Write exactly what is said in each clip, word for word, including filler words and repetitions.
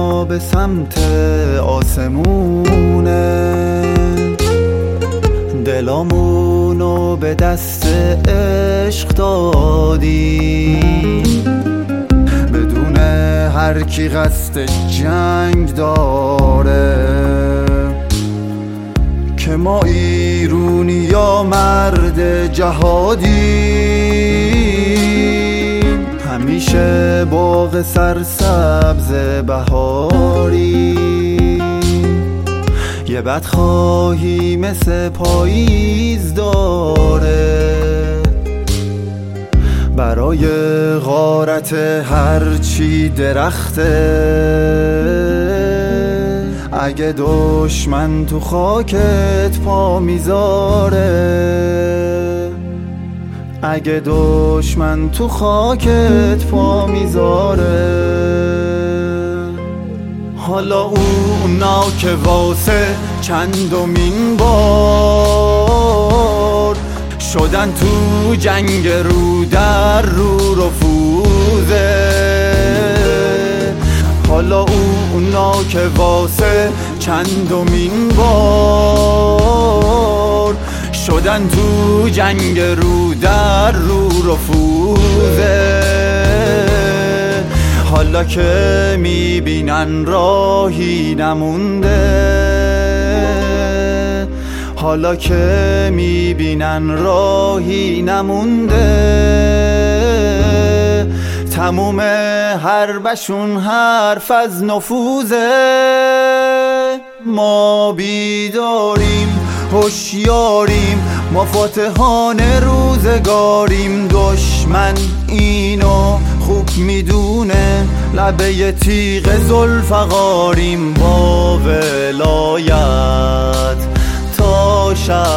ما به سمت آسمونه، دلامونو به دست عشق دادیم، بدون هر کی قصد جنگ داره، که ما ایرونی یا مرد جهادیم، همیشه باغ سرسبز بهاری، یه بدخواهی مثل پاییز داره، برای غارت هرچی درخته، اگه دشمن تو خاکت پا میذاره، اگه دشمن تو خاکت پا میذاره. حالا اونا که واسه چندمین بار شدن تو جنگ رو در رو رفوزه، حالا اونا که واسه چندمین بار شدن تو جنگ رو در رو رفوزه، حالا که میبینن راهی نمونده، حالا که میبینن راهی نمونده، تموم حربشون حرف از نفوذه. ما بیداریم هوشیاریم، ما فاتحان روزگاریم، دشمن اینو خوب میدونه، لبه تیغ ذوالفقاریم، با ولایت تا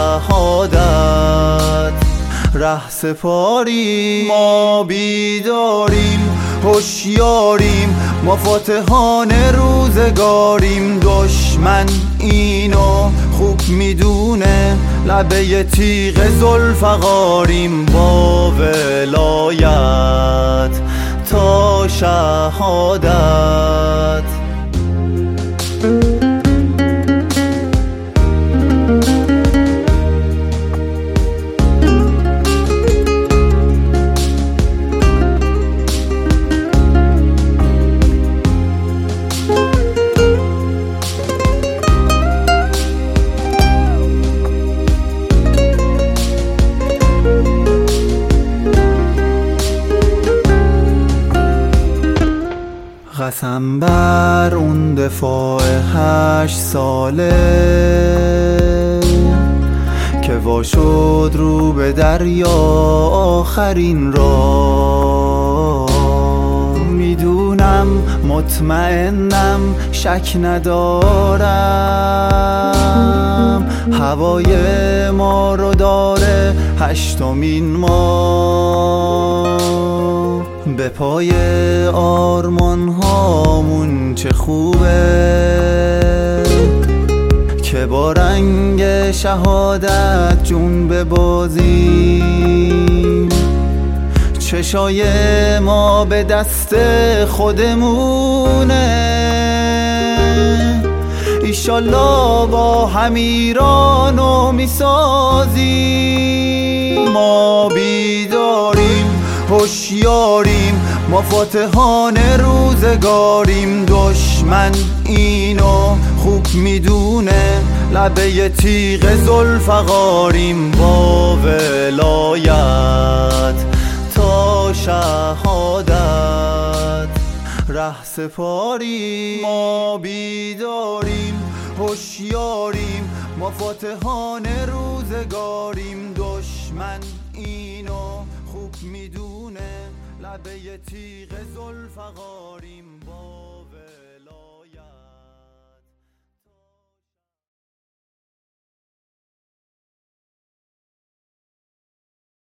شهادت ره سپاریم. ما بیداریم هوشیاریم، ما فاتحان روزگاریم، دشمن اینو خوب میدونه، لبه تیغ ذوالفقاریم، با ولایت تا شهادت. قسم بر اون دفاع هشت ساله که وا شد رو به دریا آخرین را، میدونم مطمئنم شک ندارم، هوای ما رو داره هشتمین ما، به پای آرمان هامون چه خوبه که با رنگ شهادت جون ببازیم، چشای ما به دست خودمونه، ایشالله با هم ایرانو میسازیم. ما بیداریم هوشیاریم، ما فاتحان روزگاریم، دشمن اینو خوب میدونه، لبه تیغ ذوالفقاریم، با ولایت تا شهادت ره سپاریم. ما بیداریم هوشیاریم، ما فاتحان روزگاریم، دشمن اینو خوب میدونه، لبه تیغ ذوالفقاریم.